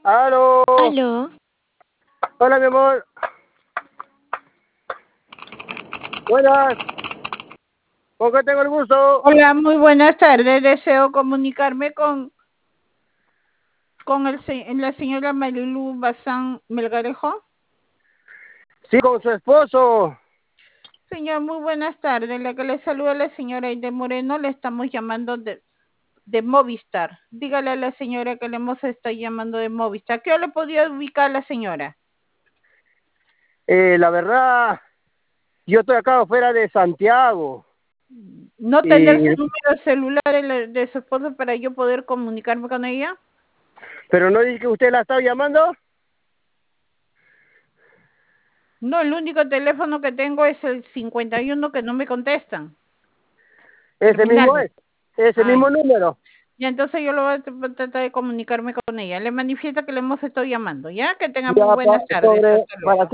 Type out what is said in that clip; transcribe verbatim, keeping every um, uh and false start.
Aló. Aló. Hola, mi amor. Buenas. ¿Con qué tengo el gusto? Hola, muy buenas tardes. Deseo comunicarme con, con el, la señora Marilu Bazán Melgarejo. Sí, con su esposo. Señor, muy buenas tardes. La que le saluda la señora Aide Moreno, le estamos llamando de, de Movistar. Dígale a la señora que le hemos estado llamando de Movistar. ¿Qué le podía ubicar la señora? Eh, la verdad, yo estoy acá afuera de Santiago. ¿No y... tener su número celular de, de su esposo para yo poder comunicarme con ella? Pero no dice que usted la está llamando. No, el único teléfono que tengo es el cincuenta y uno que no me contestan. Ese Terminal. mismo es. Ese Ay. mismo número. Y entonces yo lo voy a tratar de comunicarme con ella. Le manifiesta que le hemos estado llamando, ¿ya? Que tenga Ya, muy buenas pa, tardes. sobre, Hasta luego. para